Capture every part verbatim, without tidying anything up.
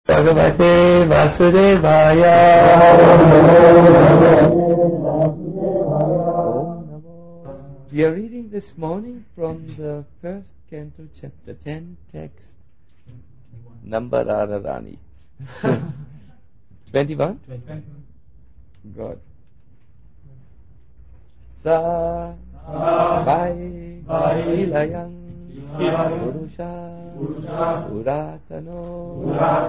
Bhagavate Vasudevaya. We are reading this morning from the first canto, chapter ten, text number Radharani. twenty-one? twenty-one. Good. Sa Vai Vilayang Purusha Uratano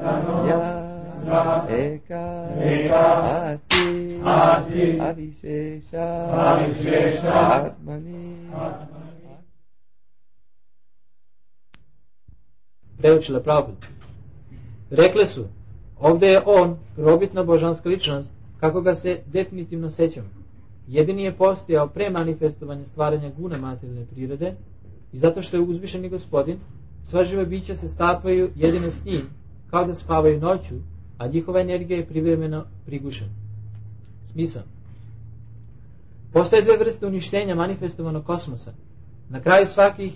Ya Eka Asi Avishesha Atmani. Preučila Prabhupada. Rekli su, ovdje je on, prvobitna božanska ličnost, kako ga se definitivno sećamo. Jedini je postojao pre manifestovanja stvaranja guna materijalne prirode i zato što je uzvišeni gospodin, sva živa bića se stapaju jedino s njim, kao da spavaju noću, a njihova energija je privremeno prigušena. Smisao. Postoje dve vrste uništenja manifestovanog kosmosa. Na kraju svakih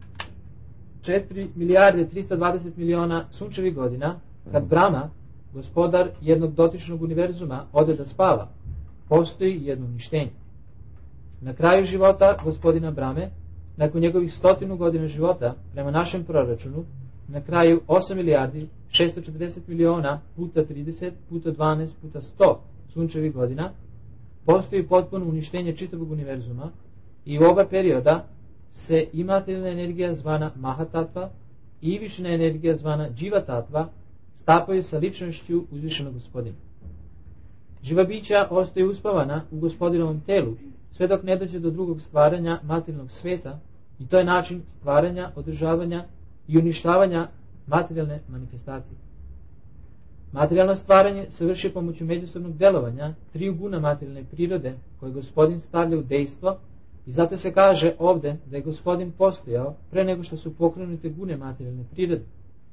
četiri milijarde trista dvadeset miliona sunčevih godina, kad Brahma, gospodar jednog dotičnog univerzuma, ode da spava, postoji jedno uništenje. Na kraju života gospodina Brahme, nakon njegovih stotinu godina života, prema našem proračunu, na kraju osam milijardi šesto četrdeset miliona puta trideset puta dvanaest puta sto sunčevih godina, postoji potpuno uništenje čitavog univerzuma i u oba perioda se i materijalna energija zvana Mahatatva i višna energija zvana Dživatatva stapaju sa ličnošću uzvišenog gospodina. Živa bića ostaje uspavana u gospodinovom telu sve dok ne dođe do drugog stvaranja materijalnog sveta i to je način stvaranja, održavanja i uništavanja materijalne manifestacije. Materijalno stvaranje se vrši pomoću međusobnog delovanja triju guna materijalne prirode koje gospodin stavlja u dejstvo i zato se kaže ovdje da je gospodin postojao pre nego što su pokrenute gune materijalne prirode.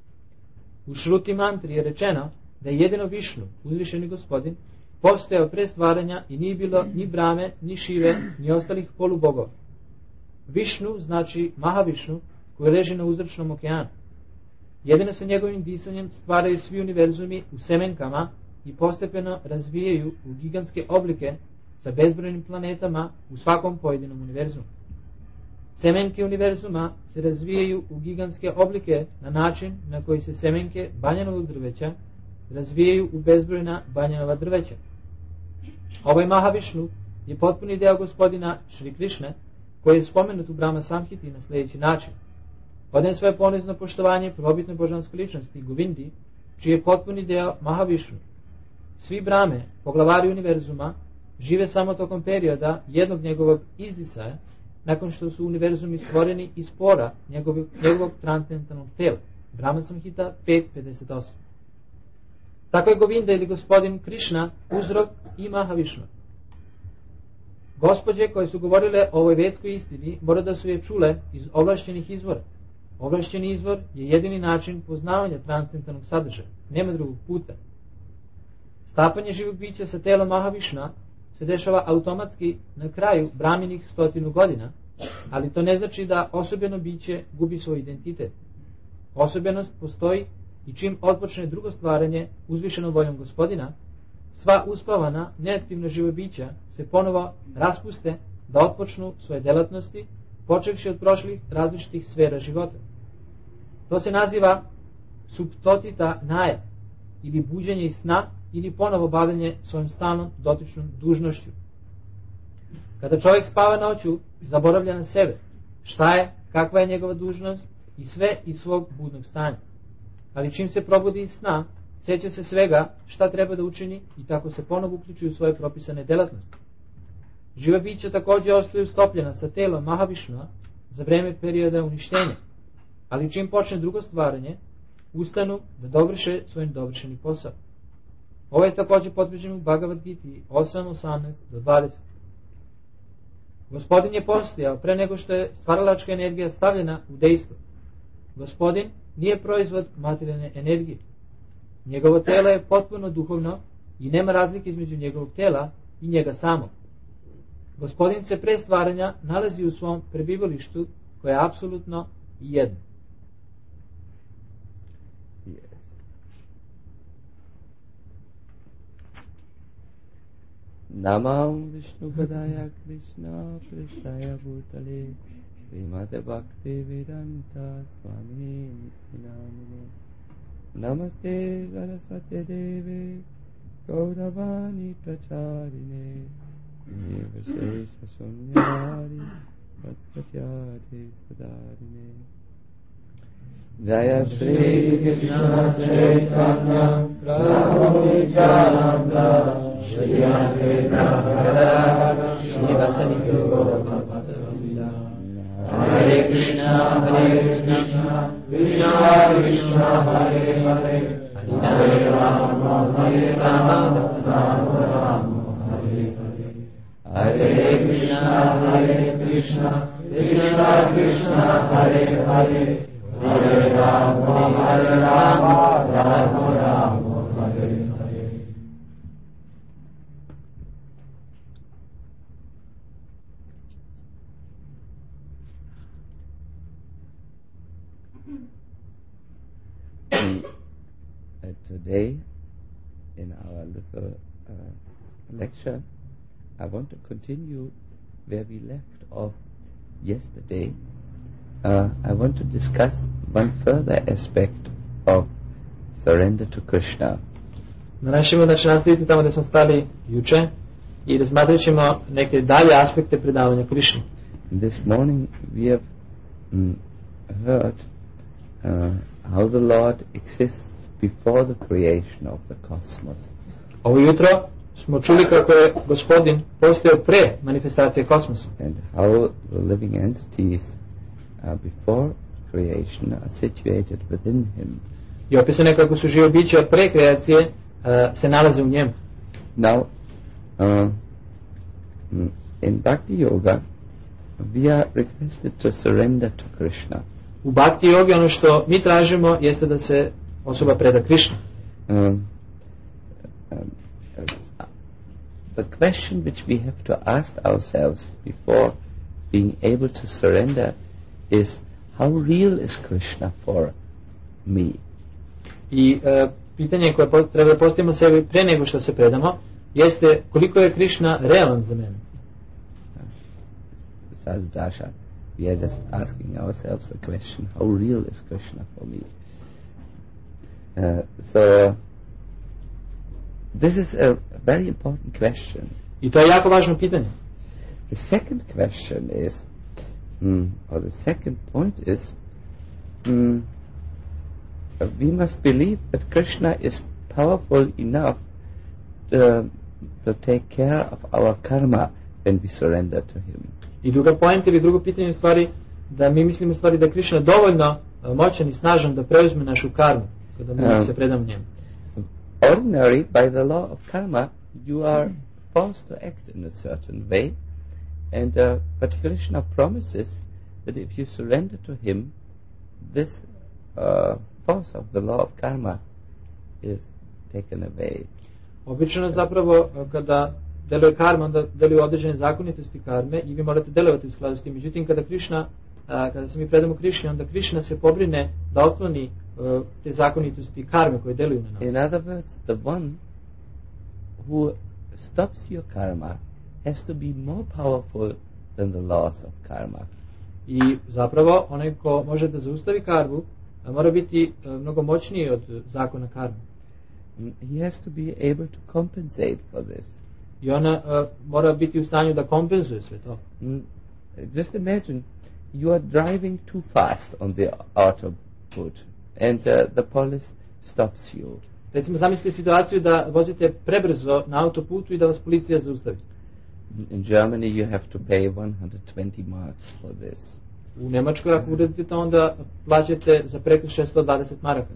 U Šruti mantri je rečeno da je jedino Višnu, uzvišeni gospodin, postojao pre stvaranja i nije bilo ni Brahme, ni Šive, ni ostalih polubogova. Višnu znači Mahavišnu koji leži na uzročnom okeanu. Jedino sa njegovim disanjem stvaraju svi univerzumi u semenkama i postepeno razvijaju u gigantske oblike sa bezbrojnim planetama u svakom pojedinom univerzumu. Semenke univerzuma se razvijaju u gigantske oblike na način na koji se semenke banjanovog drveća razvijaju u bezbrojna banjanova drveća. Ovaj Mahavišnu je potpuni deo gospodina Šri Krišne koji je spomenut u Brahma Samhiti na sljedeći način. Odajem svoje ponizno poštovanje prvobitnoj božanskoj ličnosti Govindi, čiji je potpuni deo Mahavišnu. Svi Brahme, poglavari univerzuma, žive samo tokom perioda jednog njegovog izdisaja, nakon što su univerzumi stvoreni iz pora njegovog, njegovog transcendentalnog tela. Brahma Samhita pet pedeset osam. Tako je Govinda ili gospodin Krišna uzrok i Mahavišnu. Gospođe koje su govorile o ovoj vedskoj istini mora da su je čule iz ovlašćenih izvora. Ovlašćeni izvor je jedini način poznavanja transcendentalnog sadržaja. Nema drugog puta. Stapanje živog bića sa telom Mahavišna se dešava automatski na kraju Brahminih stotinu godina, ali to ne znači da osobeno biće gubi svoj identitet. Osobenost postoji i čim otpočne drugo stvaranje uzvišenom voljom gospodina, sva uspavana, neaktivna živa bića se ponovo raspuste da otpočnu svoje delatnosti, počevši od prošlih različitih sfera života. To se naziva subtotita naja, ili buđenje iz sna, ili ponovo bavljenje svojom stalnom dotičnom dužnošću. Kada čovjek spava noću, zaboravlja na sebe, šta je, kakva je njegova dužnost i sve iz svog budnog stanja. Ali čim se probudi iz sna, sjeća se svega šta treba da učini i tako se ponovo uključuju u svoje propisane delatnosti. Živa bića također ostaju stopljena sa telom Mahavišnua za vreme perioda uništenja, ali čim počne drugo stvaranje, ustanu da dovrše svoj dovršeni posao. Ovo je također potvrđeno u Bhagavad Giti osam osamnaest do dvadeset. Gospodin je postojao pre nego što je stvaralačka energija stavljena u dejstvo. Gospodin nije proizvod materijalne energije. Njegovo telo je potpuno duhovno i nema razlike između njegovog tela i njega samog. Gospodin se pre stvaranja nalazi u svom prebivalištu koje je apsolutno jedno. Yes. Namam Vishnu Padaya Krishna Pristaya Bhutale Srimate Bhakti Vedanta Swamini Nityanamine Namaste Saraswate Deve Gauravani Pracharine Nivashesha Sunyari Vatskatyate Sadarine Jaya Shri Krishna Chaitanya Prabhu Nityananda Shri Advaita Gadadhara Srivasadi Gaura Hare Krishna Hare Krishna Krishna Krishna Hare Hare Hare Rama Hare Rama Rama Rama Hare Hare Hare Krishna Hare Krishna Krishna Krishna Hare Hare Hare Rama Hare Rama Rama Rama Hare Hare. Uh, today, in our little uh, lecture, I want to continue where we left off yesterday. Uh, I want to discuss one further aspect of surrender to Krishna. Решимо да ќе наставите тамо да сме стали јуче и разматрат ćemo neke dalje aspekte predavanja Krishni. This morning we have mm, heard uh, how the Lord exists before the creation of the cosmos. Ovo jutro smo čuli kako je Gospodin postojao pre manifestacije kosmosa. And how the living entities uh, before creation are situated within him. I opisano je kako su živo bića pre kreacije uh, se nalaze u njemu. Now, uh, in Bhakti Yoga, we are requested to surrender to Krishna. U Bhakti Yogi ono što mi tražimo jeste da se osoba preda Krishna. Um, um, uh, the question which we have to ask ourselves before being able to surrender is, how real is Krishna for me? I uh, pitanje koje po, treba da postavimo sebi pre nego što se predamo jeste koliko je Krishna realan za mene. Sadhudasha, we are just asking ourselves the question, how real is Krishna for me? Uh, so, this is a very important question. I to je jako važno pitanje. The second question is, mm, or the second point is, mm, we must believe that Krishna is powerful enough to, to take care of our karma when we surrender to him. I druga poenta ili drugo pitanje je stvari da mi mislimo stvari da je Krishna dovoljno moćan i snažan da preuzme našu karmu kada mi um, se predamo njemu. Ordinary, by the law of karma, you are forced to act in a certain way, and uh, but Krishna promises that if you surrender to him, this uh, force of the law of karma is taken away. Obično zapravo kada deluje karma, onda deluju određene zakonitosti karme i vi morate delovati u skladu s tim. Međutim, kada Krishna, a, kada se mi predamo Krishni, onda Krishna se pobrine da otkloni uh, te zakonitosti karme koje deluju na nas. In other words, the one who stops your karma has to be more powerful than the laws of karma. I zapravo onaj ko može da zaustavi karmu mora biti uh, mnogo moćniji od zakona karme. He has to be able to compensate for this. I ona uh, mora biti u stanju da kompenzuje sve to. Mm, just imagine you are driving too fast on the autoput and uh, the police stops you. Recimo zamislite situaciju da vozite prebrzo na autoputu i da vas policija zaustavi. In Germany you have to pay one hundred twenty marks for this. U Njemačkoj ako uradite to onda plaćate za prekršaj sto dvadeset maraka.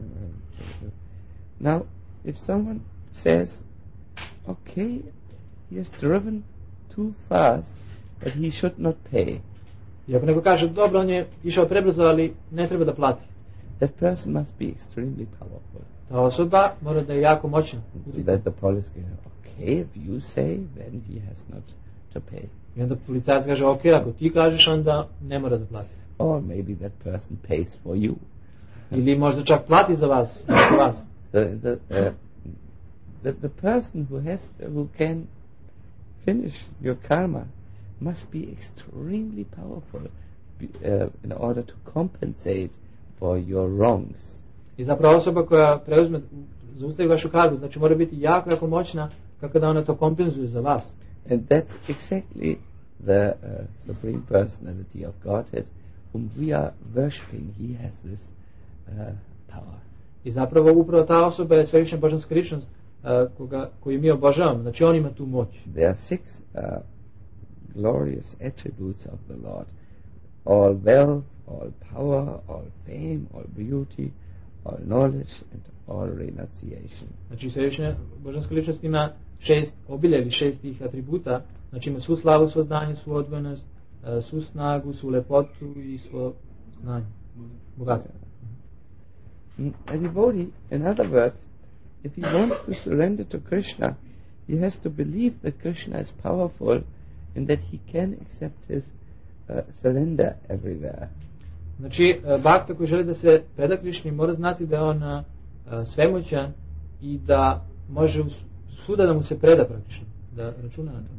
Now if someone says, okay, he has driven too fast, but he should not pay. I ako neko kaže, dobro, on je išao prebrzo, ali ne treba da plati. That person must be extremely powerful. Ta osoba mora da je jako moćna. So that the police goes, okay, if you say, then he has not to pay. I onda policajac kaže, ok, ako ti kažeš, onda ne mora da plati. Or maybe that person pays for you. Ili možda čak plati za vas, za vas. So the, uh, the, the person who has, who can finish your karma must be extremely powerful be, uh, in order to compensate for your wrongs. I zapravo osoba koja preuzme, zaustavi vašu karmu, znači mora biti jako, jako moćna kako da ona to kompenzuje za vas. And that's exactly the uh, Supreme Personality of Godhead whom we are worshipping. He has this uh, power. I zapravo upravo ta osoba je svevišnja božanska ličnost uh, koga, koju mi obožavamo. Znači on ima tu moć. There are six uh, glorious attributes of the Lord. All wealth, all power, all fame, all beauty, all knowledge and all renunciation. Znači svevišnja božanska ličnost ima šest obilja ili šest tih atributa. Znači ima svu slavu, svo znanje, svu odvojenost, uh, svu snagu, svu lepotu i svo znanje. Bogatstvo. A devotee, in other words, if he wants to surrender to Krishna, he has to believe that Krishna is powerful and that he can accept his uh, surrender everywhere. Znači, bhakta koji želi da se preda Krišni mora znati da je on uh, svemoćan i da može svuda da mu se preda praktično, da računa na to.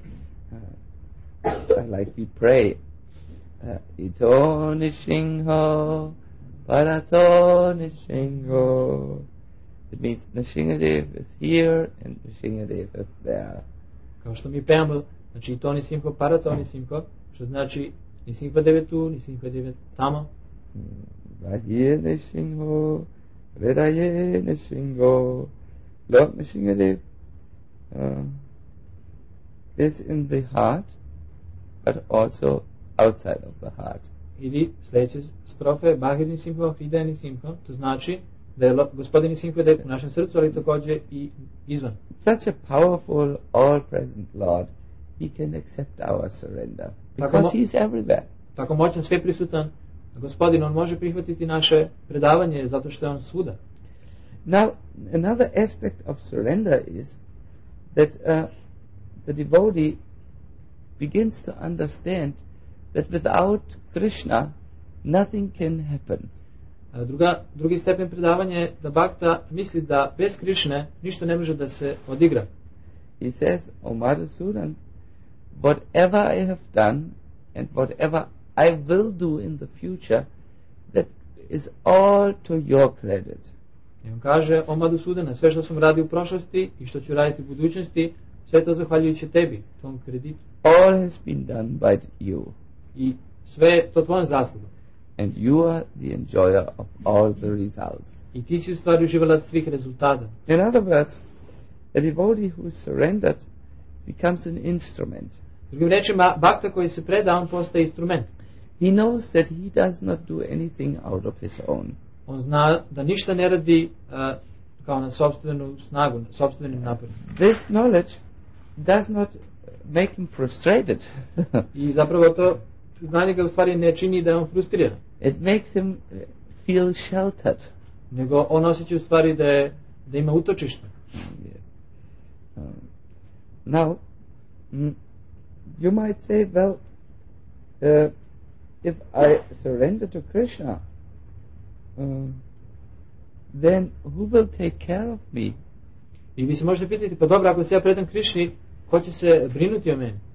Uh, like we pray, uh, Ito Nishingho, Parato Nishingho. It means Nishingadev is here and Nishingadev is there. Kao što mi pevamo, znači Ito Nisimho, Parato Nisimho, što znači Nisimhadev je tu, Nisimhadev je tamo. Vahir Nishingho, Vedaye Nishingho, Lord Nishingadev uh, is in the heart, but also outside of the heart. Ili sljedeće strofe, Bahir Nisimho, Hridaye Nisimho, to znači da je gospodin Nisimhadev u našem srcu, ali također i izvan. Such a powerful, all-present Lord, he can accept our surrender, because he is everywhere. Tako moćan, sve prisutan gospodin, on može prihvatiti naše predavanje zato što je on svuda. Now, another aspect of surrender is that uh, the devotee begins to understand that without Krishna nothing can happen. Druga, drugi stepen predavanja je da bhakta misli da bez Krišne ništa ne može da se odigra. He says, O Madhusudan, whatever I have done and whatever I will do in the future, that is all to your credit. I on kaže, o Madhusudana, sve što sam radio u prošlosti i što ću raditi u budućnosti, sve to zahvaljujući tebi, tvom kreditu. All has been done by you. I sve to tvojom zaslugom. And you are the enjoyer of all the results. I ti si u stvari uživalac svih rezultata. In other words, a devotee who is surrendered becomes an instrument. Drugim rečima, bhakta koji se preda, on postaje instrument. He knows that he does not do anything out of his own. On zna da ništa ne radi uh, kao na sopstvenu snagu, na sopstvenim naporima. This knowledge does not make him frustrated. I zapravo to znanje ga u stvari ne čini da je on frustriran. It makes him feel sheltered. Nego on osjeća u stvari da, je, da ima utočište. Yes. Um, now, mm, you might say, well, uh, if I surrender to Krishna, um, then who will take care of me? I vi se možete pitati, pa dobro, ako se ja predam Krišni, ko će se brinuti o meni?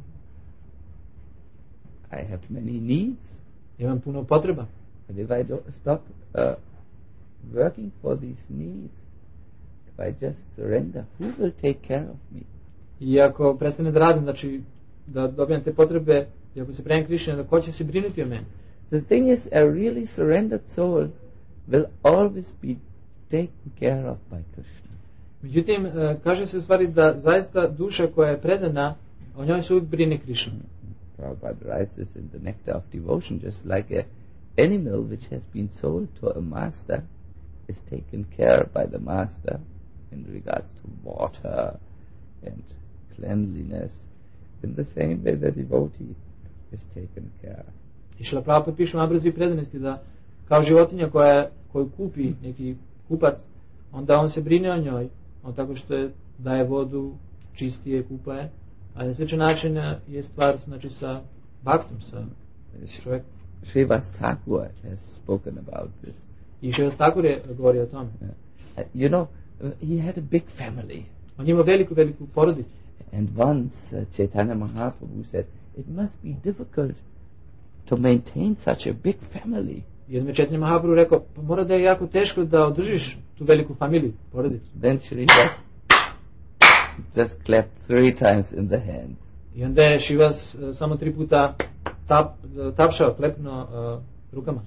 I have many needs. Imam puno potreba. And if I don't stop uh, working for these needs, if I just surrender, who will take care of me? I ako prestane da radim, znači da dobijem te potrebe, i ako se predam Krišni, da ko će se brinuti o meni? The thing is, a really surrendered soul will always be taken care of by Krishna. Međutim, kaže se u stvari da zaista duša koja je predana, o njoj se uvijek brine Krišna. Prabhupada writes this in the Nectar of Devotion, just like a animal which has been sold to a master is taken care by the master in regards to water and cleanliness. In the same way the devotee is taken care. I Šrila Prabhupada piše u Ambrazi predanosti da kao životinja koja, koju kupi neki kupac, onda on se brine o njoj, on tako što je, daje vodu, čistije, kupaje, a na sličan način je stvar znači sa bhaktom, sa čovjekom. Srivas Thakur has spoken about this. I Srivas Thakur je govorio o tome. Yeah. Uh, you know, uh, he had a big family. On ima veliku, veliku porodicu. And once uh, Chaitanya Mahaprabhu said, it must be difficult to maintain such a big family. Jednom je Chaitanya Mahaprabhu rekao, pa mora da je jako teško da održiš tu veliku familiju, porodicu. Then Shri just, just clapped three times in the hand. I onda je Šivas uh, samo tri puta tap, uh, tapšao, klepno uh, rukama.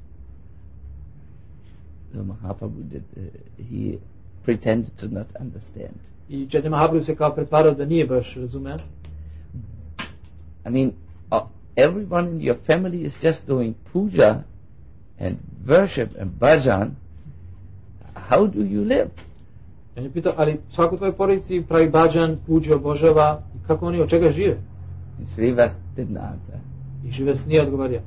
So Mahaprabhu did, uh, he pretended to not understand. I Chaitanya Mahaprabhu se kao pretvarao da nije baš razumeo. I mean, uh, everyone in your family is just doing puja and worship and bhajan. How do you live? Ja je pitao, ali svako tvoj porodici pravi bhajan, puđu, obožava, i kako oni od čega žive? And Srivas didn't answer. I Šivas nije odgovorio.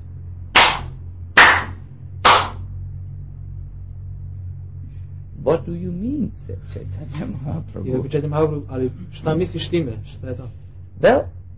What do you mean, said Chaitanya I rekao Mahaprabhu. Chaitanya Mahaprabhu, ali šta misliš time? Šta je to? Well,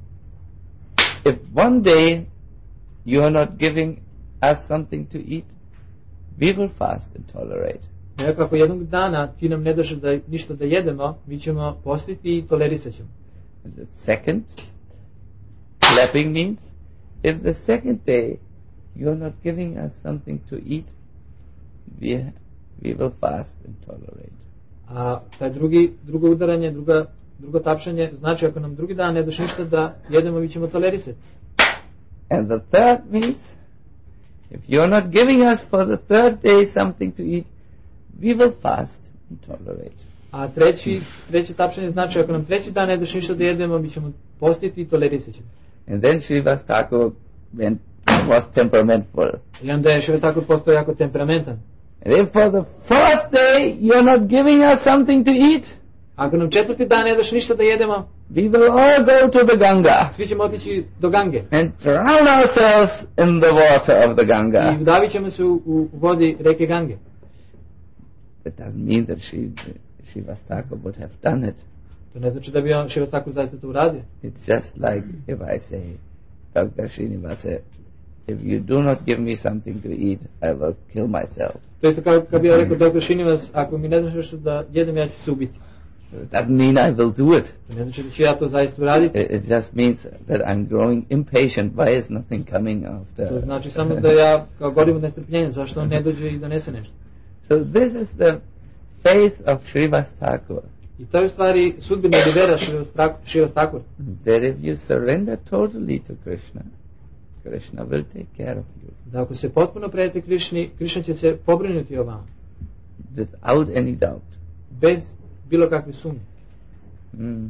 if one day you are not giving us something to eat, we will fast and tolerate. Ja rekao, ako jednog dana ti nam ne daš da, ništa da jedemo, mi ćemo postiti i tolerisat ćemo. And the second, clapping means, if the second day you are not giving us something to eat, we, we will fast and tolerate. A taj drugi, drugo udaranje, druga, drugo tapšanje, znači ako nam drugi dan ne daš ništa da jedemo, mi ćemo tolerisati. And the third means, if you are not giving us for the third day something to eat, we will fast and tolerate. A treći, treće tapšanje znači ako nam treći dan ne daš ništa da jedemo, mi ćemo postiti i tolerisat ćemo. And then Srivas Thakur went, was temperamental. I onda je Šivas Thakur postao jako temperamentan. And if for the fourth day you are not giving us something to eat, Ako nam četvrti dan ne daš ništa da jedemo, we will all go to the Ganga svi ćemo otići do Gange. and drown ourselves in the water of the I Ganga. udavit ćemo se u, u vodi reke Gange. That doesn't mean that she, Srivas Thakur would have done it. To ne znači da bi on Šivas Thakur zaista to uradio. It's just like if I say, Doctor Srinivasa, if you do not give me something to eat, I will kill myself. To isto kao kad bi ja rekao doktor Šinivas, ako mi ne znaš nešto da jedem, ja ću se ubiti. It doesn't mean I will do it. To ne znači da ću ja to zaista uraditi. It, it just means that I'm growing impatient. Why is nothing coming after? To znači samo da ja kao gorim od nestrpljenja, zašto on ne dođe i donese nešto. So this is the faith of Srivas Thakur. I to je u stvari sudbina ili vera Šivas Thakur. That if you surrender totally to Krishna, Krishna will take care of you. Da ako se potpuno predate Krišni, Krišna će se pobrinuti o vama. Without any doubt. Bez bilo kakve sumnje. Mm.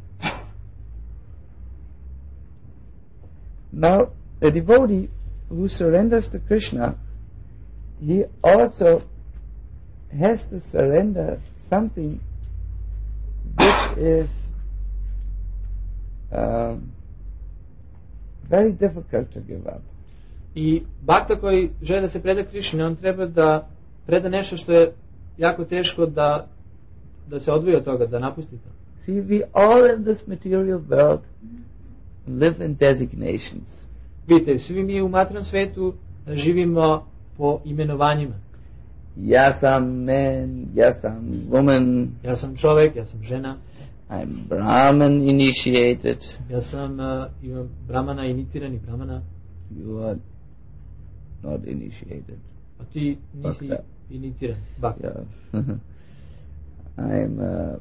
Now, a devotee who surrenders to Krishna, he also has to surrender something which is um, very difficult to give up. I bakta koji želi da se preda Krišni, on treba da preda nešto što je jako teško da, da se odvoji od toga, da napusti to. See, we all in this material world live in designations. Vidite, svi mi u materijalnom svetu živimo po imenovanjima. Ja sam man, ja sam woman, Ja sam čovjek, ja sam žena, I'm Brahman initiated, ja sam uh, imam brahmana, inicirani brahmana, you are not initiated. a ti nisi Bhakta. iniciran, bhakta. Yeah. I'm uh,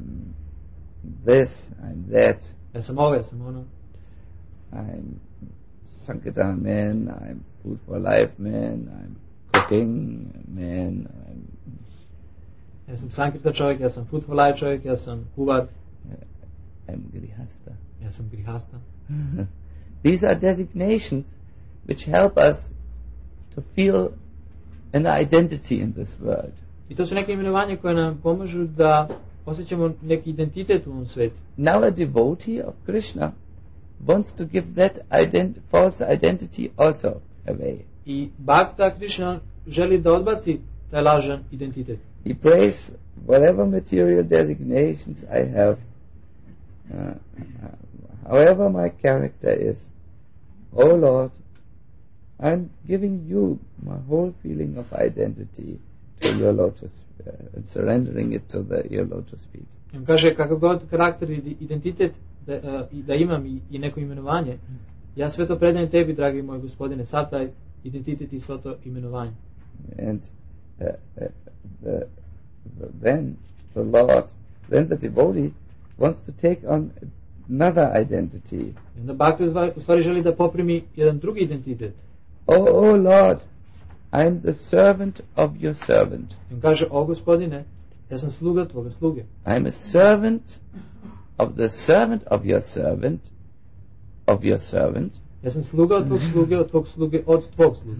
this, I'm that, Ja sam ovo, ja sam ono, I'm Sankirtan man, I'm Food for Life man, I'm cooking man, I'm, ja sam Sankirta čovjek, ja sam Food for Life čovjek, ja sam kuvar, I'm Grihasta. ja sam grihasta. These are designations which help us to feel an identity in this world. I to su neke imenovanja koje nam pomažu da osjećamo neki identitet u ovom svetu. Now a devotee of Krishna wants to give that ident- false identity also away. I Bhakta Krishna želi da odbaci taj lažan identitet. He prays whatever material designations I have, uh, however my character is, oh Lord, I'm giving you my whole feeling of identity to your lotus, uh, and surrendering it to the, your lotus feet. On kaže kakav god karakter i identitet da, uh, da imam i, i neko imenovanje, ja sve to predajem tebi, dragi moj gospodine, sav taj identitet i svo to imenovanje. And uh, uh, the, the, then the Lord, then the devotee wants to take on another identity. I onda Bhakti u stvari želi da poprimi jedan drugi identitet. Oh, oh Lord, I am the servant of your servant. I on kaže, o gospodine, ja sam sluga tvoga sluge. I am a servant of the servant of your servant, of your servant. Ja sam sluga od tvog sluge, od tvog sluge, od tvog sluge.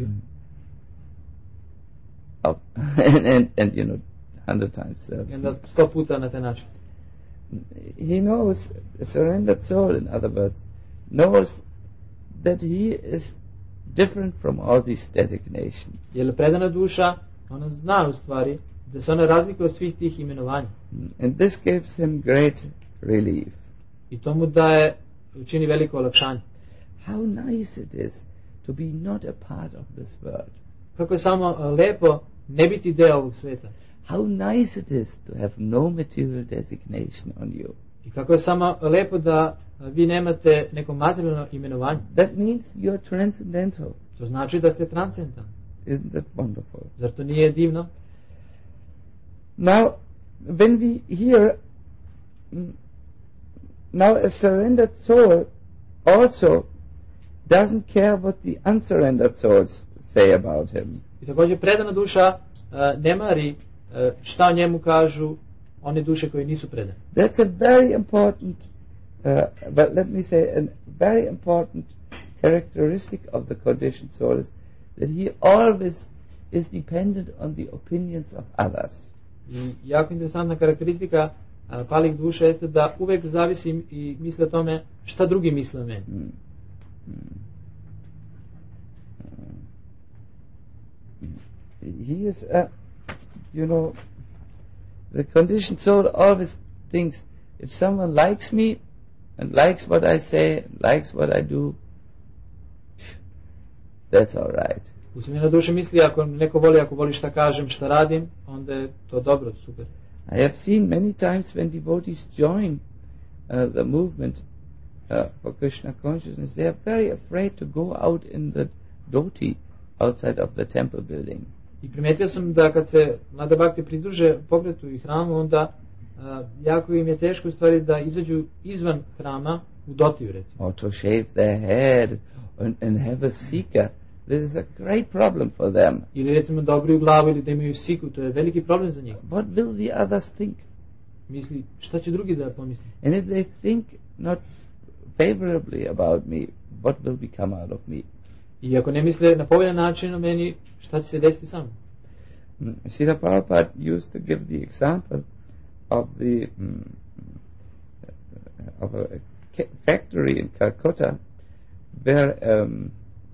Of, and, and, and you know, hundred times servant. I onda sto puta na taj način. He knows, a surrendered soul, in other words, knows that he is different from all these designations. Jer predana duša, ona zna u stvari da se ona razlikuje od svih tih imenovanja. And this gives him great relief. I to mu daje, učini veliko olakšanje. How nice it is to be not a part of this world. Kako je samo lepo ne biti deo ovog sveta. How nice it is to have no material designation on you. I kako je samo lepo da vi nemate neko materijalno imenovanje. That means you're transcendental. To znači da ste transcendentalni. Isn't that wonderful? Zar to nije divno? Now, when we hear, now a surrendered soul also doesn't care what the unsurrendered souls say about him. I također predana duša uh, ne mari uh, šta o njemu kažu one duše koje nisu predane. That's a very important, uh, but let me say, a very important characteristic of the conditioned soul is that he always is dependent on the opinions of others. I jako interesantna karakteristika uh, palih duša jeste da uvek zavisi i misli o tome šta drugi misle o meni. Mm. Mm. He is, uh, you know, the conditioned soul always thinks if someone likes me and likes what I say, likes what I do, that's all right. Usmjerena duša misli ako neko voli, ako voli šta kažem, šta radim, onda je to dobro, super. I have seen many times when devotees join uh, the movement uh, for Krishna consciousness, they are very afraid to go out in the dhoti outside of the temple building. I primijetio sam da kad se mlade bhakti pridruže pokretu i hramu, onda uh, jako im je teško u stvari da izađu izvan hrama u dotiju, recimo. Or to shave their head and, and have a seeker. This is a great problem for them. Ili recimo da obriju glavu ili da imaju siku, to je veliki problem za njih. What will the others think? Misli, šta će drugi da pomisli? And if they think not favorably about me, what will become out of me? I ako ne misle na povoljan način o meni, šta će se desiti sa mnom? Mm. Srila Prabhupada used to give the example of the mm, of a factory in Calcutta where um,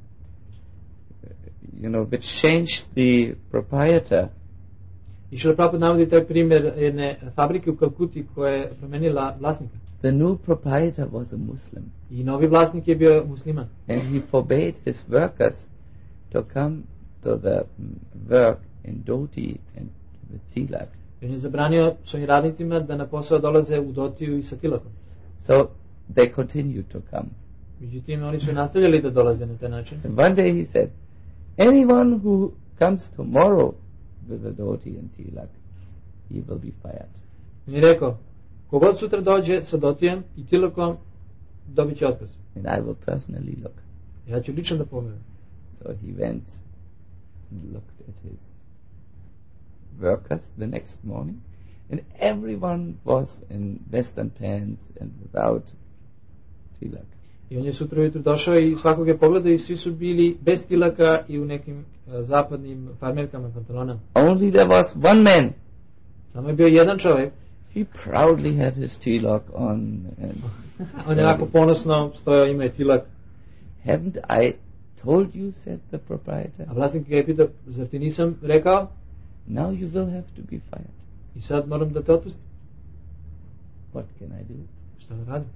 you know which changed the proprietor. I Srila Prabhupada navodi taj primjer jedne fabrike u Kalkuti koja je promenila vlasnika. The new proprietor was a Muslim. I novi vlasnik je bio musliman. And he forbade his workers to come to the mm, work in dhoti and with tilak. I on je zabranio svojim radnicima da na posao dolaze u dotiju i sa tilakom. So they continued to come. Međutim, oni su nastavljali da dolaze na taj način. And one day he said, anyone who comes tomorrow with a dhoti and tilak, he will be fired. On je rekao, kogod sutra dođe sa dotijem i tilakom, dobit će otkaz. And I will personally look. Ja ću lično da pogledam. So he went and looked at his workers the next morning, and everyone was in western pants and without tilak. I on je sutra ujutru došao i svakog je pogledao i svi su bili bez tilaka i u nekim uh, zapadnim farmerkama, pantalonama. Only there was one man. Samo je bio jedan čovjek. He proudly had his tilak on. And on je onako ponosno stojao, ima je tilak. Haven't I told you, said the proprietor. A vlasnik ga je pitao, zar ti nisam rekao? Now you will have to be fired. I sad moram da te otpustim. What can I do? Šta da radim?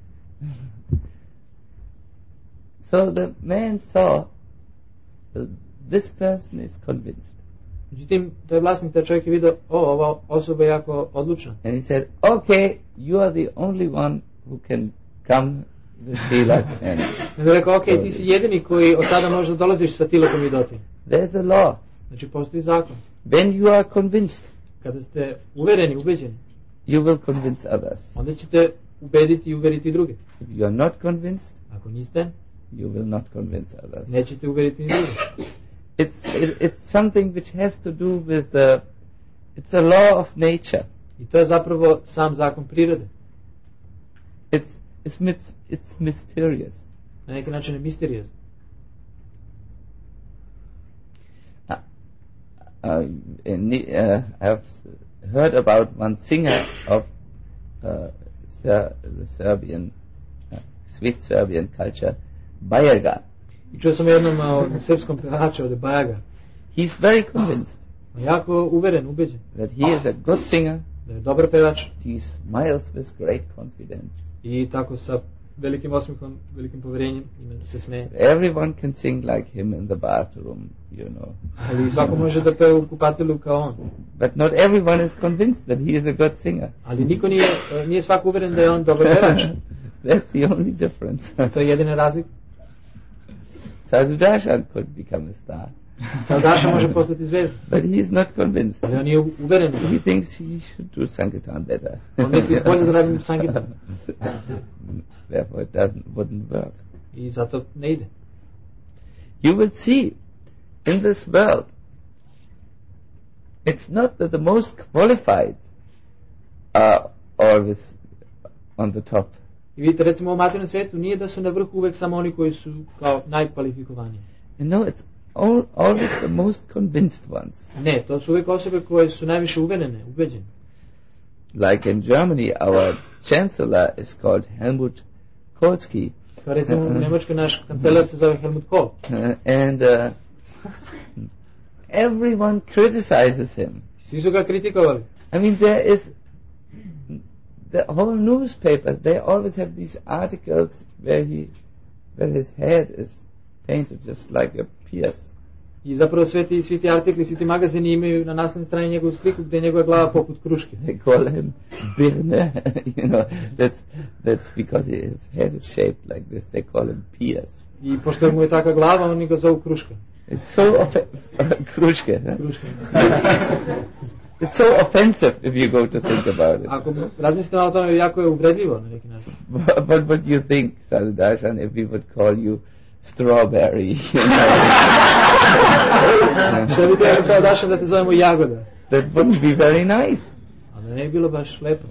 So the man saw uh, this person is convinced. Međutim, to je vlasnik, taj čovjek je vidio, o, ova osoba je jako odlučna. And he said, okay, you are the only one who can come with Tilak. And I je rekao, ok, ti si jedini koji od sada možda dolaziš sa tilakom i dotim. there's a law. Znači, postoji zakon. When you are convinced, Kada ste uvereni, ubeđeni, you will convince others. onda ćete ubediti i uveriti druge. If you are not convinced, Ako niste, you will not convince others. nećete uveriti ni druge. It's it, it's something which has to do with uh, it's a law of nature. I to je zapravo sam zakon prirode. It's it's mis- it's mysterious. Na neki način je misteriozno. Uh, uh, in, uh, I've heard about one singer of uh, Ser- the Serbian, uh, sweet Serbian culture, Bajaga. I čuo sam jednom o srpskom pevaču od Bajaga. He's very convinced On je jako uveren, ubeđen that he is a good singer. da je dobar pevač He smiles with great confidence. i tako sa velikim osmihom, velikim poverenjem ima se smeje. Everyone can sing like him in the bathroom, you know. Ali svako može da peva u kupatilu kao on. But not everyone is convinced that he is a good singer. Ali niko nije, nije svako uveren da je on dobar pevač. That's the only difference. To je jedina razlika. Sadhu Darshan could become a star, Savdaša može postati zvezda, but he is not convinced. ali on nije uveren. He thinks he should do Sankirtan better. On misli bolje da radim Sankirtan. Therefore it doesn't, wouldn't work. I zato ne ide. You will see in this world, it's not that the most qualified are always on the top. I vidite, recimo u materijalnom svijetu nije da su na vrhu uvek samo oni koji su kao najkvalifikovaniji. You know, it's all, always the most convinced ones. Ne, to su uvek osobe koje su najviše uverene, ubeđene. Like in Germany, our chancellor is called Helmut Kolsky. Kao recimo u Njemačkoj naš kancelar se zove Helmut Kohl. Uh, and uh, everyone criticizes him. Svi su ga kritikovali. I mean, there is the whole newspaper. They always have these articles where he, where his head is painted just like a pierce. I zapravo sve ti, svi ti artikli, svi ti magazini imaju na naslovnoj strani njegovu sliku gdje je njegova glava poput kruške. They call him Birne. You know, that's that's because his head is shaped like this. They call him pierce. I pošto mu je taka glava, oni ga zovu kruška. It's so off- Kruške. Huh? Kruška. It's so offensive if you go to think about it. Ako razmislite malo o tome, jako je uvredljivo na neki način. But what do you think, Sadhu Darshan, if we would call you strawberry? You know? Što bi te rekao Daša da te zovemo Jagoda? That wouldn't be very nice. A da ne bi bilo baš lepo.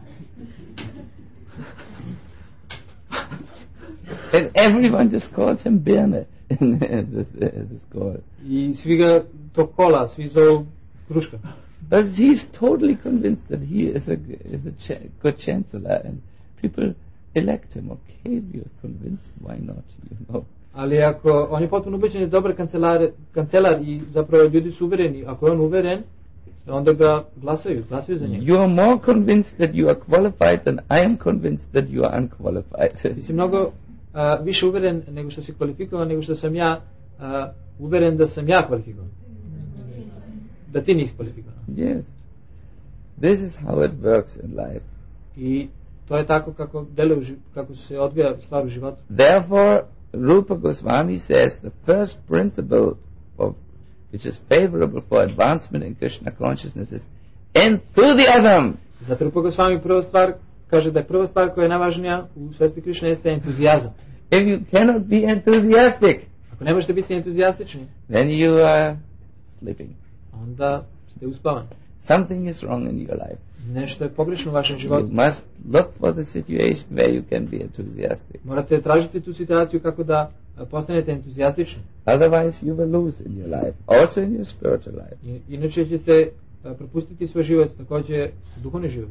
And everyone just calls him Birne in this, uh, this call. I svi ga to kola, svi zovu kruška. But he's totally convinced that he is a, is a cha- good chancellor and people elect him. Okay, you're convinced, why not, you know. Ali ako on je potpuno ubeđen da je dobar kancelar, kancelar i zapravo ljudi su uvereni, ako je on uveren, onda ga glasaju, glasaju za njega. You are more convinced that you are qualified than I am convinced that you are unqualified. Ti si mnogo uh, više uveren nego što si kvalifikovan, nego što sam ja uh, uveren da sam ja kvalifikovan. Da ti nisi kvalifikovan. Yes. This is how it works in life. I to je tako kako deluje, u ži- kako se odvija stvar u životu. Therefore, Rupa Goswami says the first principle of which is favorable for advancement in Krishna consciousness is enthusiasm. Zato Rupa Goswami prva stvar kaže da je prva stvar koja je najvažnija u svesti Krišne jeste entuzijazam. If you cannot be enthusiastic, Ako ne možete biti entuzijastični, then you are sleeping. onda ste uspavani. Something is wrong in your life. Nešto je pogrešno u vašem You životu. must look for the situation where you can be enthusiastic. Morate tražiti tu situaciju kako da a, postanete entuzijastični. Otherwise, you will lose in your life, also in your spiritual life. I, inače ćete a, propustiti svoj život, također duhovni život.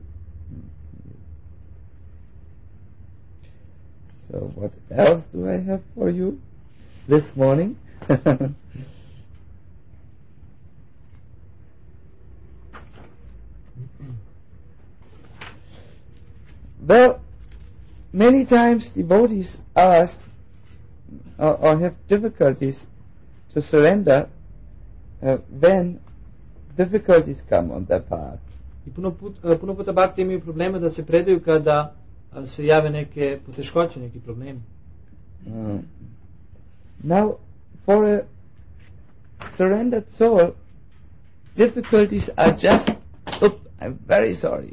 So, what else do I have for you this morning? Well, many times devotees ask or, or have difficulties to surrender uh, when difficulties come on their path. I puno, put, puno puta bakte imaju probleme da se predaju kada se jave neke poteškoće, neki problemi. Uh, now, for a surrendered soul, difficulties are just, oop, I'm very sorry.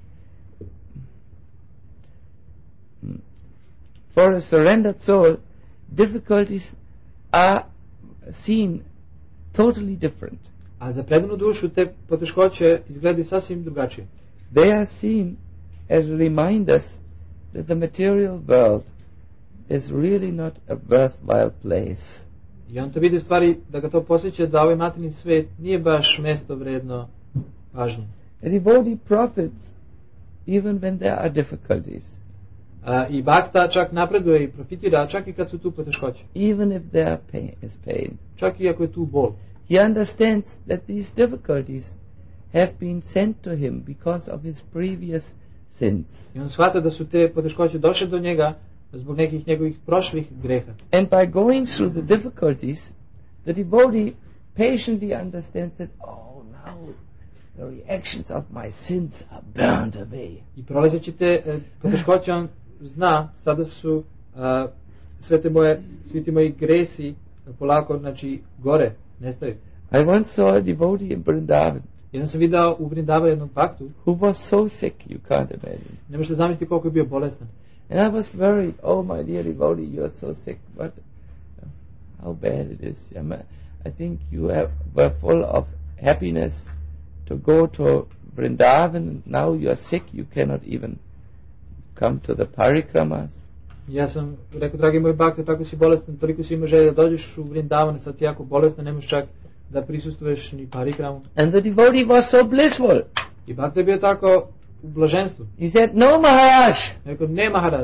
For a surrendered soul, difficulties are seen totally different. A za predanu dušu te poteškoće izgledaju sasvim drugačije. They are seen as reminders that the material world is really not a worthwhile place. I on to vidi u stvari da ga to posjeća da ovaj materijalni svet nije baš mjesto vredno pažnje. A devotee profits even when there are difficulties. A, I bakta čak napreduje i profitira čak i kad su tu poteškoće. Even if there pain is pain. Čak i ako je tu bol. He understands that these difficulties have been sent to him because of his previous sins. I on shvata da su te poteškoće došle do njega zbog nekih njegovih prošlih greha. And by going through the difficulties, the devotee patiently understands that, oh, now the reactions of my sins are burned away. I prolazeći te e, poteškoće on zna sada su uh, sve te moje, svi ti moji gresi polako, znači, gore, nestaju. I once saw a devotee in Vrindavan. Jedan sam vidio u Vrindavanu jednog baktu. Who was so sick, you can't imagine. Ne možete zamisliti koliko je bio bolestan. And I was worried, oh my dear devotee, you are so sick, but uh, how bad it is. I, mean, I think you have, were full of happiness to go to Vrindavan, and now you are sick, you cannot even come to the parikramas. Ja sam rekao, dragi moj bakte, tako si bolestan, toliko si ima želje da dođeš u Vrindavan, sad si jako bolestan, ne možeš čak da prisustuješ ni parikramu. And the devotee was so blissful. I bakta je bio tako u blaženstvu. He said, no Maharaj. Rekao, ne Maharaj.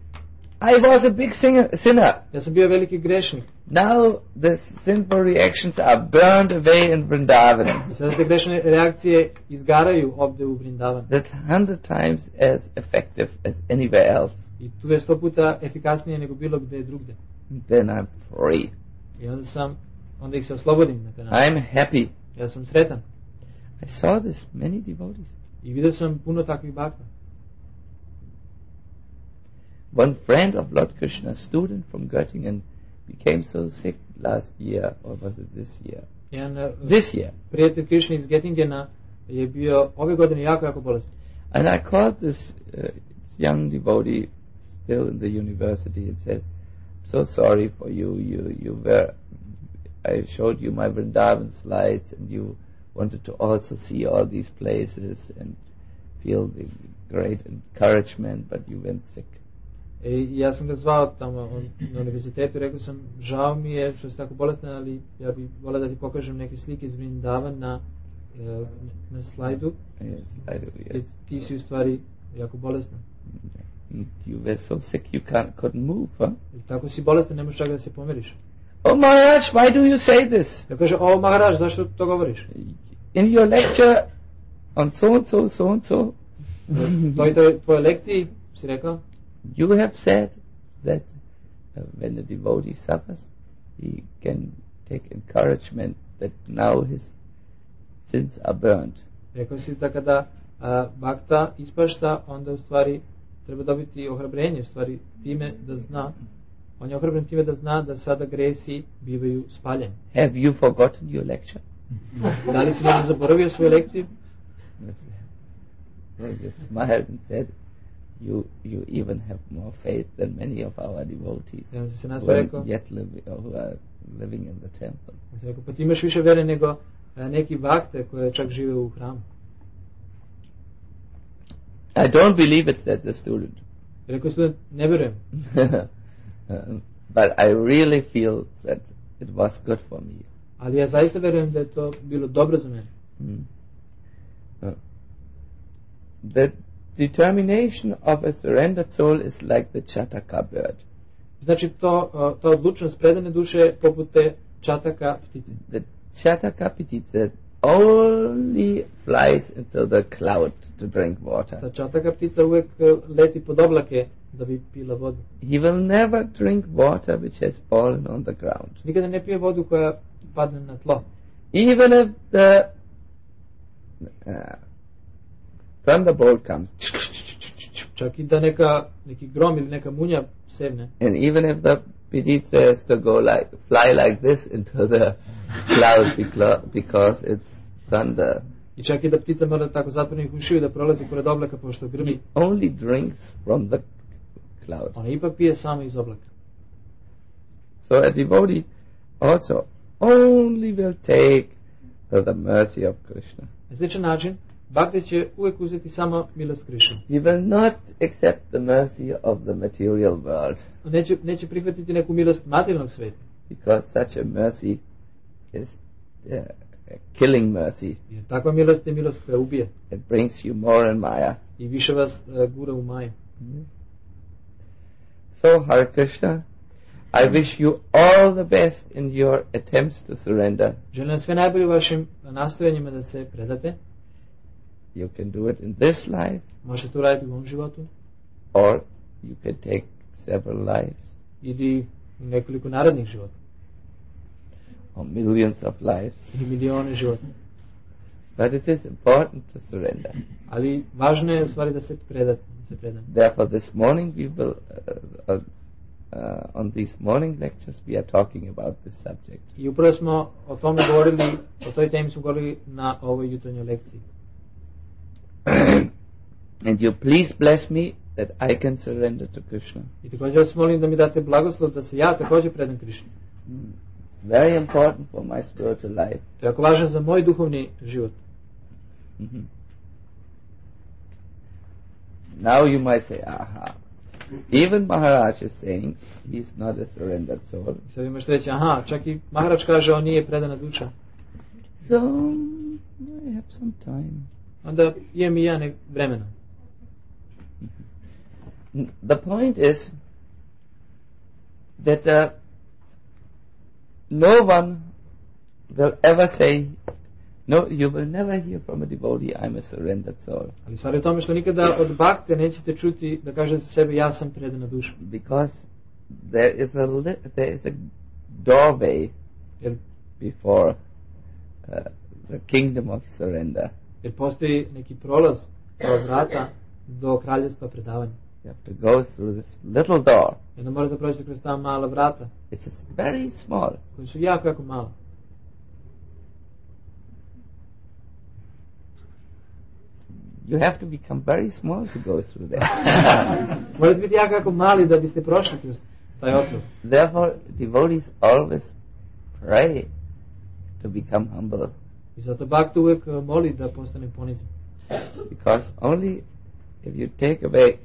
I was a big singer, sinner. Ja sam bio veliki grešnik. Now the sinful reactions are burned away in Vrindavan. I sada te grešne reakcije izgaraju ovdje u Vrindavan. That's hundred times as effective as anywhere else. I tu je sto puta efikasnije nego bilo gdje drugdje. Then I'm free. I onda sam, onda ih se oslobodim na taj način. I'm happy. Ja sam sretan. I saw this many devotees. I vidio sam puno takvih bakta. One friend of Lord Krishna, student from Göttingen, became so sick last year, or was it this year? Jedan uh, This year. prijatelj Krišne iz Göttingena je bio ove godine jako, jako bolestan. And I called this uh, young devotee still in the university and said, so sorry for you, you, you were, I showed you my Vrindavan slides and you wanted to also see all these places and feel the great encouragement, but you went sick. I ja sam ga zvao tamo on, na univerzitetu i rekao sam, žao mi je što si tako bolestan, ali ja bih volio da ti pokažem neke slike iz Vrindavan na, uh, na slajdu. Yes, I do, yes. I ti si u stvari jako bolestan. You were so sick you can't, couldn't move, huh? I tako si bolestan, ne možeš čak da se pomiriš. Oh Maharaj, why do you say this? Ja kaže, o Maharaj, zašto to govoriš? In your lecture on so and so, so and so, toj, toj, tvojoj lekciji si rekao, you have said that uh, when a devotee suffers, he can take encouragement that now his sins are burnt. Rekao si da kada a, bakta ispašta, onda u stvari treba dobiti ohrabrenje, u stvari time da zna, on je ohrabren time da zna da sada gresi bivaju spaljeni. Have you forgotten your lecture? Da li si možda zaboravio svoju lekciju? They just smiled and said, you you even have more faith than many of our devotees Ja sam se nas who are rekao, yet living, who are living in the temple. ja sam rekao, pa ti imaš više vere nego a, neki bakte koje čak žive u hramu. I don't believe it, said the student. Rekao student, ne vjerujem. Um, but I really feel that it was good for me. Ali ja zaista vjerujem da je to bilo dobro za mene. Mm. Uh, the determination of a surrendered soul is like the chataka bird. Znači to, uh, to odlučnost predane duše poput te čataka ptice. The chataka ptice only flies into the cloud to drink water. Ta čataka ptica uvijek uh, leti pod oblake da bi pila vodu. He will never drink water which has fallen on the ground. Nikada ne pije vodu koja padne na tlo. Even if the uh, thunderbolt comes, Čak i da neka, neki grom ili neka munja sevne. and even if the piditsa has to go like fly like this into the cloud because, because it's thunder, I čak i da ptica mora tako zatvorenih ušiju da prolazi pored oblaka pošto he grmi, only drinks from the cloud. ona ipak pije samo iz oblaka. So a devotee also only will take the mercy of Krishna. Na sličan način, bhakti će uvijek uzeti samo milost Krišne. He will not accept the mercy of the material world, Neće, neće prihvatiti neku milost materijalnog sveta, because such a mercy is uh, a killing mercy. jer takva milost je milost koja ubije It brings you more in Maya. i više vas uh, gura u maju. So, Hare Krishna, I wish you all the best in your attempts to surrender. Želim vam sve najbolje u vašim nastojanjima da se predate. You can do it in this life, Možete to raditi u ovom životu or you can take several lives, ili u nekoliko narednih života or millions of lives. ili milione života. But it is important to surrender. Ali važno je u stvari da se predate. Da se predate. Therefore, this morning we will, uh, uh, uh, on these morning lectures, we are talking about this subject. I upravo smo o tome govorili, o toj temi smo govorili na ovoj jutarnjoj lekciji. And you please bless me that I can surrender to Krishna. I također vas molim da mi date blagoslov da se ja također predam Krišni. Very important for my spiritual life. To je jako važno za moj duhovni život. Mhm. Now you might say, aha, even Maharaj is saying he's not a surrendered soul. Sad vi možete reći, aha, čak i Maharač kaže on nije predana duša. So, I have some time. Onda imam i ja nek vremena. The point is that uh, no one will ever say, no, you will never hear from a devotee, I'm a surrendered soul. Ali stvar je u tome što nikada od bhakte nećete čuti da kaže za sebe ja sam predana duša. Because there is a li- there is a doorway Jer, before uh, the kingdom of surrender. jer postoji neki prolaz od vrata do kraljevstva predavanja. You have to go through this little door. I onda morate proći kroz ta mala vrata It's just very small. koji su jako, jako mala. You have to become very small to go through there. Morate biti jako, jako mali da biste prošli kroz taj otvor. Therefore, devotees always pray to become humble, I zato bhakta uvijek uh, moli da postane ponizan. because only if you take away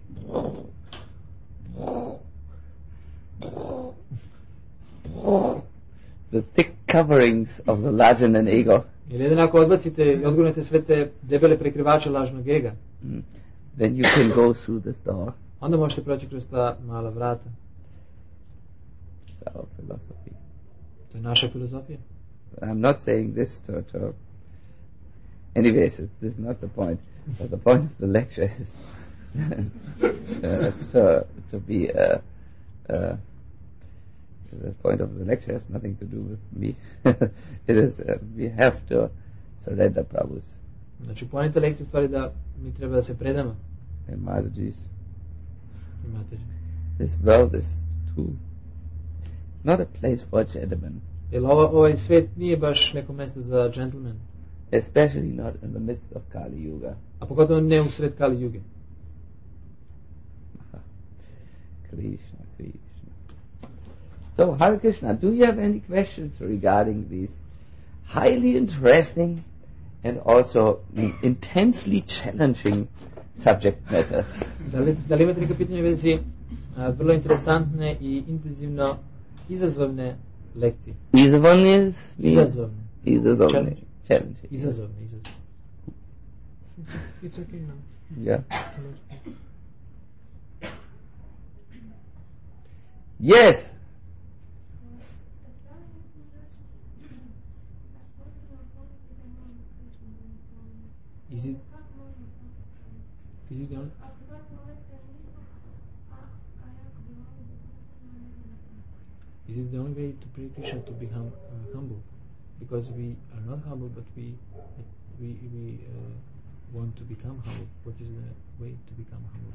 the thick coverings of the lajan and ego, Jer jedino ako odbacite i odgurnete sve te debele prekrivače lažnog ega, mm, then you can go through this door. onda možete proći kroz ta mala vrata. It's our philosophy. To je naša filozofija. I'm not saying this to, to anyways, it- this is not the point. But the point of the lecture is uh, to, to be uh, uh, the point of the lecture has nothing to do with me. It is uh, we have to surrender Prabhu's Znači, poanta lekcije u stvari da mi treba da se predamo. and Mataji's. Imate. This world is too not a place for a gentleman, Jer ovo, ovaj svet nije baš neko mjesto za džentlmen. especially not in the midst of Kali Yuga. A pogotovo ne u sred Kali Juge. Krishna, Krishna. So, Hare Krishna, do you have any questions regarding these highly interesting and also mm, intensely challenging subject matters? Da li, da li imate neka pitanja u vezi a, vrlo interesantne i intenzivno izazovne lekcije? Izazovne is Izazovne. Izazovne. Challenging. Challenging. Izazovne, izazovne. It's okay now. Yeah. Yes. Is it, is it the only, is it the only way to pray Krishna to become uh, humble? Because we are not humble, but we we, we uh, want to become humble, what is the way to become humble?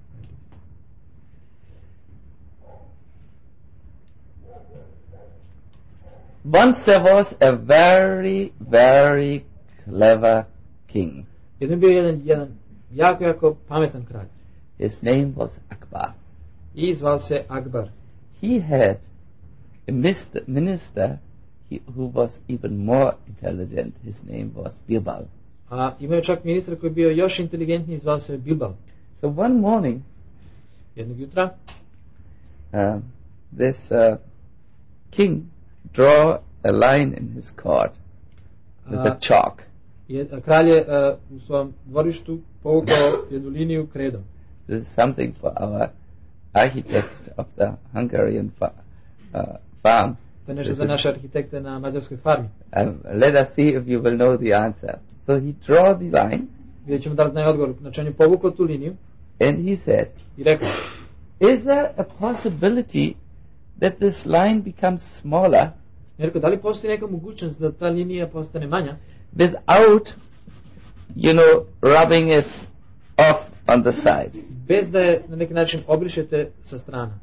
Once there was a very, very clever king. Jedan bio jedan, jedan jako, jako pametan kralj. His name was Akbar. I zvao se Akbar. He had a mister, minister he, who was even more intelligent. His name was Birbal. A imao je čak ministra koji je bio još inteligentniji, zvao se Bilbal. So one morning, jednog jutra, uh, this uh, king draw a line in his court with a chalk. Je, kralj je uh, u svom dvorištu povukao jednu liniju kredom. This is something for our architect of the Hungarian fa- uh, farm. To je nešto za naše arhitekte na mađarskoj farmi. Um, let us see if you will know the answer. So he drew the line. Vidjet ćemo da li znaju odgovor. Znači on je povukao tu liniju. And he said, i rekao, is there a possibility that this line becomes smaller? Je rekao, da li postoji neka mogućnost da ta linija postane manja? Without, you know, rubbing it off on the side. Bez da je na neki način obrišete sa strana.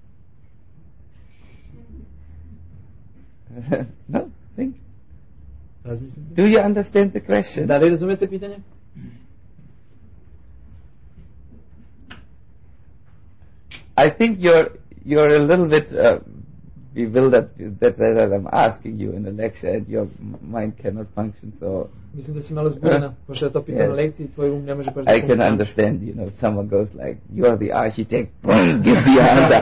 No, think. Razmislite. Do you understand the question? Da li razumete pitanje? I think you're you're a little bit uh, bewildered that, that I'm asking you in a lecture and your mind cannot function, so mislim da si malo zbunjena, pošto je to pitanje yes. na lekciji, tvoj um ne može baš da I can understand, you know, if someone goes like, you're the architect, give the answer.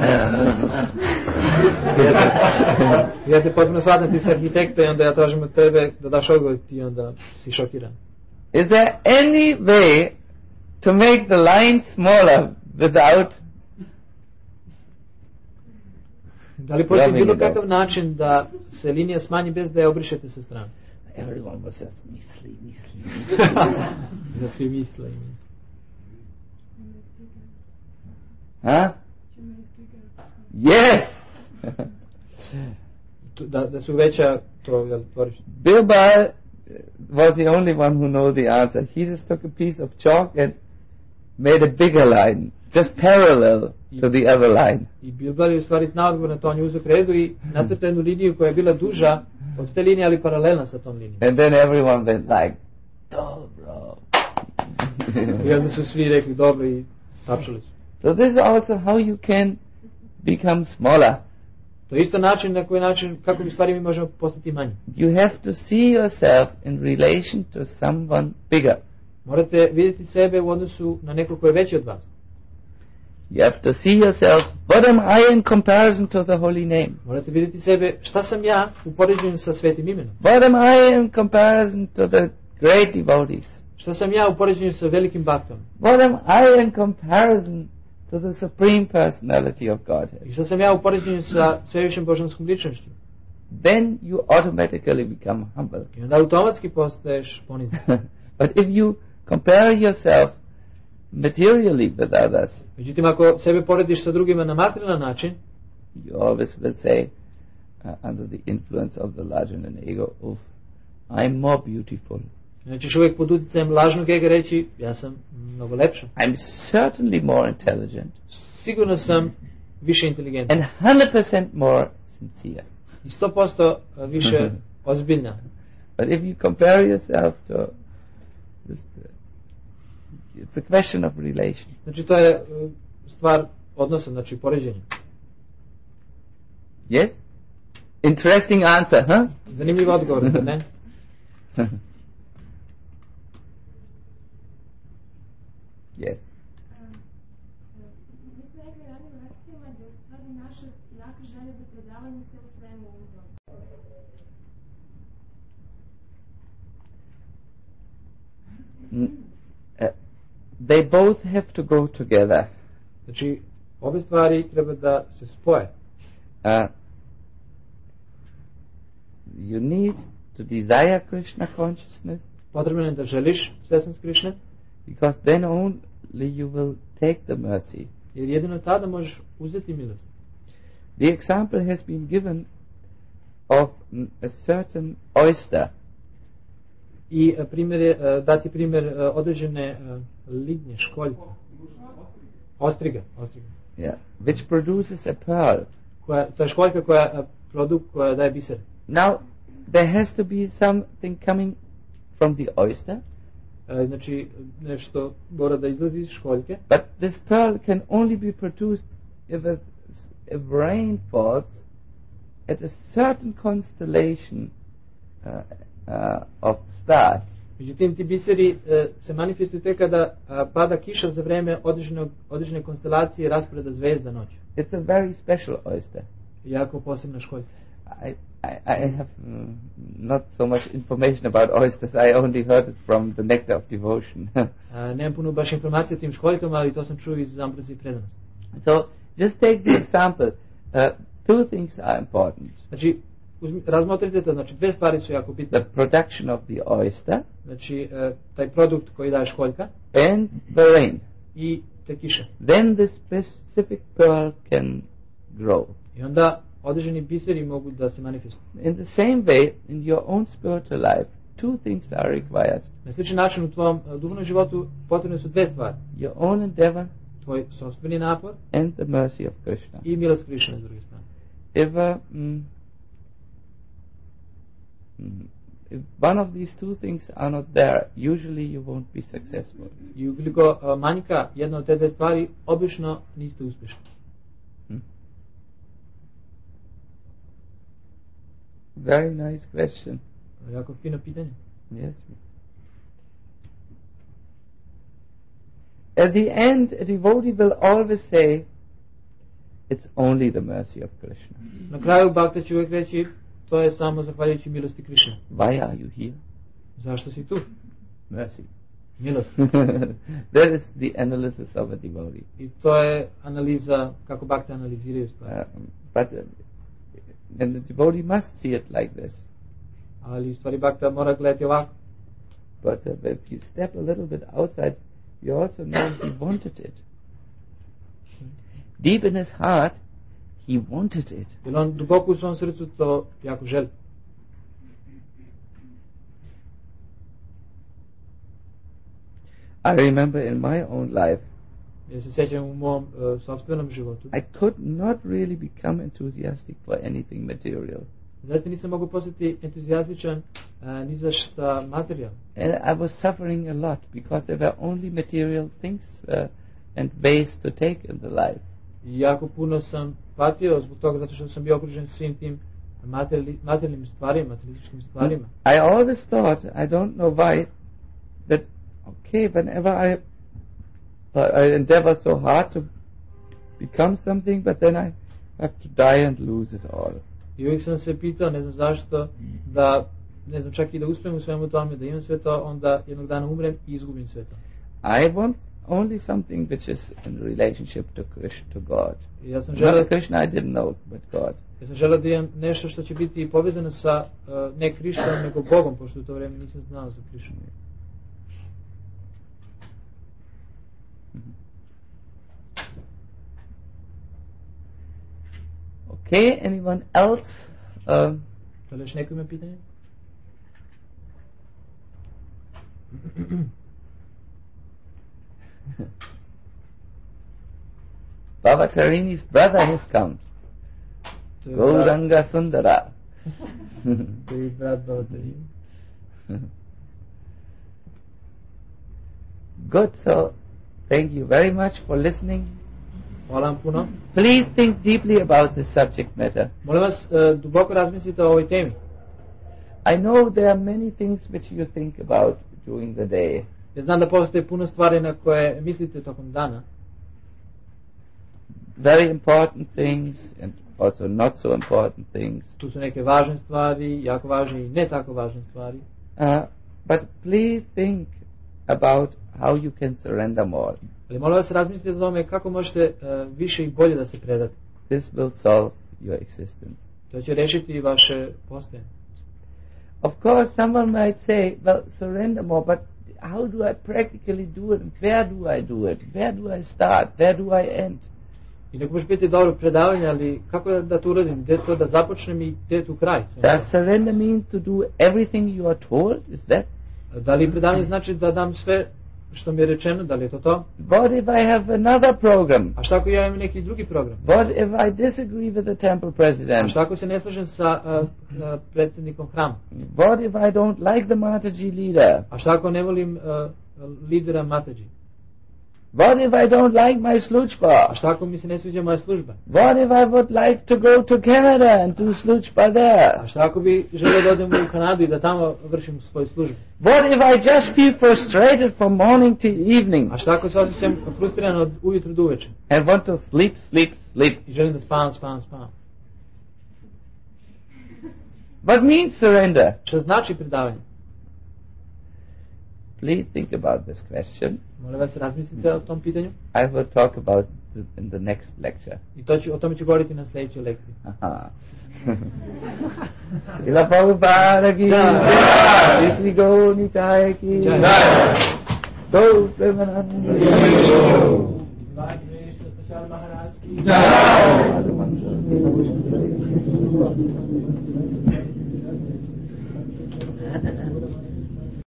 Ja te potpuno shvatam, ti si arhitekta i onda ja tražim od tebe da daš odgovor, ti onda si šokiran. Is there any way to make the line smaller without da li postoji bilo kakav način da se linija smanji bez da je obrišete sa strane? Everyone was just misli, misli. Da svi misle. Huh? Yes! da, da su veća to, jel, tvorište. Birbal was the only one who knew the answer. He just took a piece of chalk and made a bigger line, just parallel to the other line. I Birbal je u stvari znao odgovor na to, on je uzeo kredu i nacrtao jednu liniju koja je bila duža od te linije, ali paralelna sa tom linijom. And then everyone went like, dobro. I onda su svi rekli dobro i tapšali su. So this is also how you can become smaller. To je isto način na koji način, kako u stvari mi možemo postati manji. You have to see yourself in relation to someone bigger. Morate vidjeti sebe u odnosu na neko ko je veći od vas. You have to see yourself, what am I in comparison to the holy name? Morate vidjeti sebe, šta sam ja u poređenju sa svetim imenom? What am I in comparison to the great devotees? Šta sam ja u poređenju sa velikim baktom? What am I in comparison to the supreme personality of Godhead? I šta sam ja u poređenju sa svevišnjom božanskom ličnošću? Then you automatically become humble. I onda automatski postaješ ponizan. But if you compare yourself materially with others, Međutim, ako sebe porediš sa drugima na materijalan način, you always will say, uh, under the influence of the larger ego, oh, I'm more beautiful. Znači uvijek pod utjecajem lažnog ega reći, ja sam mnogo lepša. I'm certainly more intelligent. Sigurno sam više inteligentan. And one hundred percent more sincere. I sto posto više ozbiljna. But if you compare yourself to just, uh, it's a question of relation. Znači to je uh, stvar odnosa, znači poređenja. Yes? Interesting answer, huh? Zanimljiv odgovor, zar ne? Yes. Mi smo rekli ranije u lekcijama da je u stvari naša jaka želja za predavanje se u svemu Mm, uh, they both have to go together. Znači, ove stvari treba da se spoje. Uh, you need to desire Krishna consciousness, Potrebno je da želiš svjesnost Krišne, because then only you will take the mercy. jer jedino tada možeš uzeti milost. The example has been given of mm, a certain oyster I e, primjer je, e, dati primjer e, određene e, lignje, školjke. Ostriga, ostriga. Yeah, which produces a pearl. Koja, to je školjka koja je produkt koja daje biser. Now, there has to be something coming from the oyster. E, znači, nešto mora da izlazi iz školjke. But this pearl can only be produced if, a, if rain falls at a certain constellation uh, uh, of stars. Međutim, ti biseri e, se manifestuju tek kada a, pada kiša za vreme određenog, određene konstelacije rasporeda zvezda noću. It's a very special oyster. Jako posebna školjka. I, I, I have mm, not so much information about oysters. I only heard it from the Nectar of Devotion. a, nemam puno baš informacije o tim školjkama, ali to sam čuo iz Ambroza i predanosti. So, just take the example. Uh, two things are important. Znači, uzmi, razmotrite to, znači dve stvari su jako bitne. The production of the oyster Znači, e, taj produkt koji daje školjka and the rain. i te kiše. Then the specific pearl can grow. I onda određeni biseri mogu da se manifestuju. In the same way, in your own spiritual life, two things are required. Na sličan način u tvom e, duhovnom životu potrebne su dve stvari. Your own endeavor Tvoj sopstveni napor and the mercy of Krishna. i milost Krišne s druge strane. If, uh, mm, mm, if one of these two things are not there, usually you won't be successful. I ukoliko e, manjka jedna od te dve stvari, obično niste uspješni. Hmm? Very nice question. Jako fino pitanje. Yes. At the end, a devotee will always say, it's only the mercy of Krishna. Na kraju Bhakta će uvijek reći, to je samo zahvaljujući milosti Krišne. Why are you here? Zašto si tu? Mercy. Milost. That is the analysis of a devotee. I to je analiza, kako Bhakta analiziraju stvari. Um, but uh, and the devotee must see it like this. Ali u stvari Bhakta mora gledati ovako. But uh, if you step a little bit outside, you also know he wanted it. Deep in his heart, he wanted it. Jer on duboko u svom srcu to jako želi. I remember in my own life, Ja se sjećam u mom uh, sopstvenom životu. I could not really become enthusiastic for anything material. Zaista nisam mogao postati entuzijastičan uh, ni za šta materijal. And I was suffering a lot because there were only material things uh, and ways to take in the life. I jako puno sam patio zbog toga zato što sam bio okružen svim tim materijali, materijalnim stvarima, materialističkim stvarima. I always thought, I don't know why, that okay, whenever I uh, I endeavor so hard to become something, but then I have to die and lose it all. I uvijek sam se pitao, ne znam zašto, da ne znam čak i da uspijem u svemu tome, da imam sve to, onda jednog dana umrem i izgubim sve to. I want only something which is in relationship to Krishna, to God. I ja sam želeo, Not Krishna, I didn't know, but God. ja sam želeo da imam nešto što će biti povezano sa uh, ne Krišnom, nego Bogom, pošto u to vrijeme nisam znao za Krišnu. Okay, anyone else? Um, Da li još neko ima pitanje? Baba Tarini's brother has come. To je brat, Gauranga Sundara. to je brat Bhavatarini. Good, so thank you very much for listening. Hvala vam puno. Please think deeply about this subject matter. Molim vas, uh, duboko razmislite o ovoj temi. I know there are many things which you think about during the day. Ja znam da postoje puno stvari na koje mislite tokom dana. Very important things and also not so important things. Tu su neke važne stvari, jako važne i ne tako važne stvari. Uh, but please think about how you can surrender more. Ali molim vas razmislite o tome kako možete uh, više i bolje da se predate. This will solve your existence. To će rešiti vaše postojanje. Of course, someone might say, well, surrender more, but how do I practically do it? And where do I do it? Where do I start? Where do I end? I neko može biti dobro predavanje, ali kako da to uradim? Gdje to da započnem i gdje je tu kraj? Does surrender mean to do everything you are told? Is that Da li predavanje znači da dam sve što mi je rečeno, da li je to to? What if I have another program? A šta ako ja imam neki drugi program? What if I disagree with the temple A president? šta ako se ne slažem sa uh, uh, predsjednikom hrama? What if I don't like the Mataji leader? A šta ako ne volim uh, lidera Mataji? What if I don't like my A sluchpa? šta ako mi se ne sviđa moja služba? What if I would like to go to Canada and do sluchpa there? A šta ako bi želio da odem u Kanadu i da tamo vršim svoju službu? What if I just feel frustrated from morning to evening A šta ako se osjećam frustriran od ujutru do uveče and want to sleep, sleep, sleep? i želim da spavam, spavam, spavam? What means surrender? Šta znači predavanje? Please think about this question. Molim vas, razmislite o tom pitanju. I will talk about it in the next lecture. I to ću, o tome ću govoriti na sljedećoj lekciji. Aha. Srila Prabhupada ki Jai. jai, Sri Gaur Nitai ki Jai. jai, Gaur Premanand ki jai.